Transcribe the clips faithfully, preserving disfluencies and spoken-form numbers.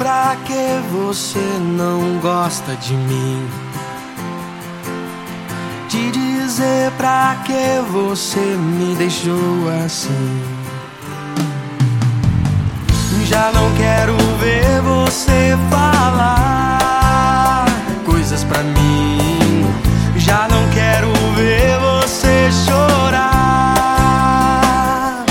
pra que você não gosta de mim, de dizer pra que você me deixou assim. Já não quero ver você falar coisas pra mim, já não quero ver você chorar.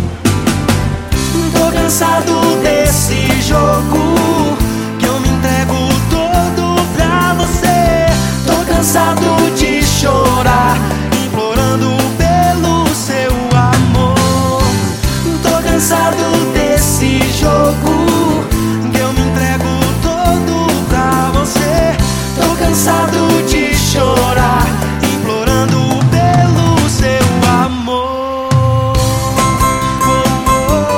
Tô cansado desse jogo que eu me entrego todo pra você. Tô cansado de chorar, implorando pelo seu amor. Tô cansado desse jogo que eu me entrego todo pra você. Tô cansado de chorar, implorando pelo seu amor. Oh, oh,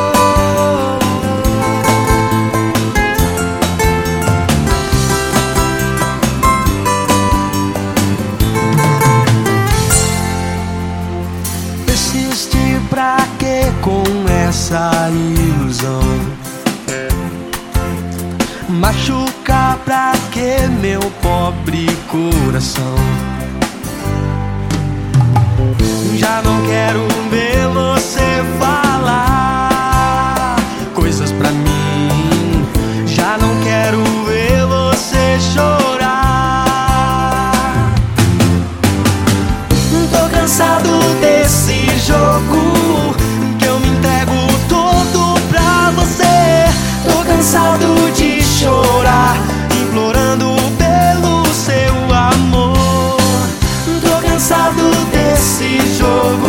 oh. Persistir pra que com essa ilusão? Machucar pra que meu pobre coração? Já não quero ver você falar coisas pra mim, já não quero ver você chorar. Tô cansado desse jogo que eu me entrego todo pra você. Tô cansado de chorar, implorando pelo seu amor. Tô cansado desse jogo